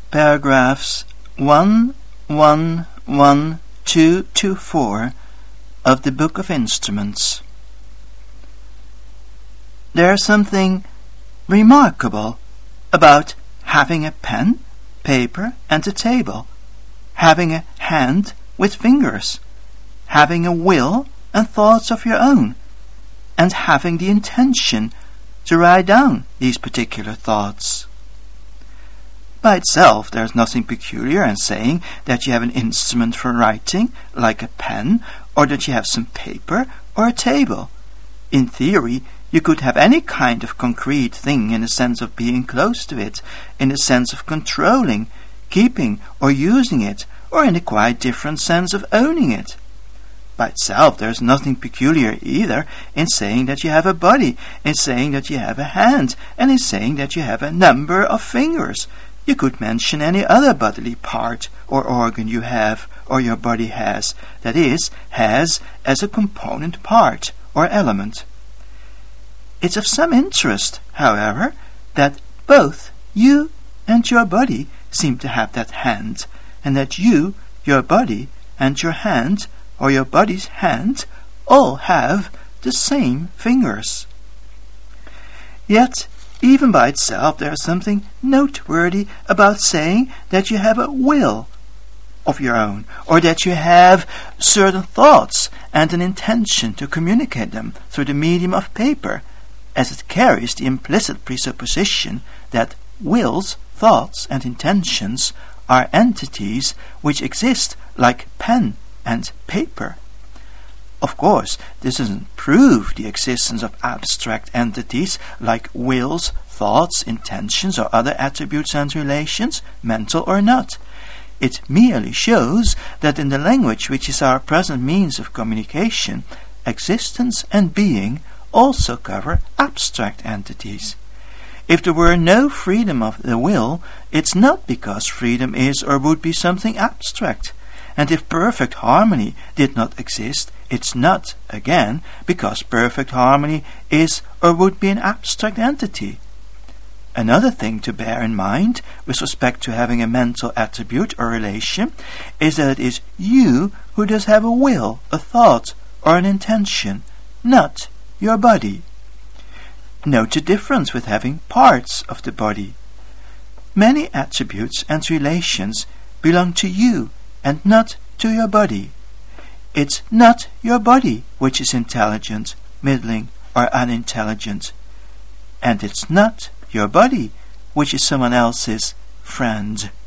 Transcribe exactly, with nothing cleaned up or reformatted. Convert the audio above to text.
paragraphs one, one, one, two to four of the Book of Instruments. There's something remarkable about having a pen, paper, and a table, having a hand with fingers, having a will and thoughts of your own, and having the intention to write down these particular thoughts. By itself, there is nothing peculiar in saying that you have an instrument for writing, like a pen, or that you have some paper or a table. In theory, you could have any kind of concrete thing in the sense of being close to it, in the sense of controlling, keeping, or using it, or in a quite different sense of owning it. By itself, there is nothing peculiar either in saying that you have a body, in saying that you have a hand, and in saying that you have a number of fingers. You could mention any other bodily part or organ you have, or your body has, that is, has as a component part or element. It's of some interest, however, that both you and your body seem to have that hand, and that you, your body, and your hand, or your body's hand, all have the same fingers. Yet, even by itself, there is something noteworthy about saying that you have a will of your own, or that you have certain thoughts and an intention to communicate them through the medium of paper, as it carries the implicit presupposition that wills, thoughts, and intentions are entities which exist like pen and paper. Of course, this doesn't prove the existence of abstract entities like wills, thoughts, intentions, or other attributes and relations, mental or not. It merely shows that in the language which is our present means of communication, existence and being also cover abstract entities. If there were no freedom of the will, it's not because freedom is or would be something abstract. And if perfect harmony did not exist, it's not, again, because perfect harmony is or would be an abstract entity. Another thing to bear in mind with respect to having a mental attribute or relation is that it is you who does have a will, a thought, or an intention, not your body. Note the difference with having parts of the body. Many attributes and relations belong to you and not to your body. It's not your body which is intelligent, middling, or unintelligent. And it's not your body which is someone else's friend.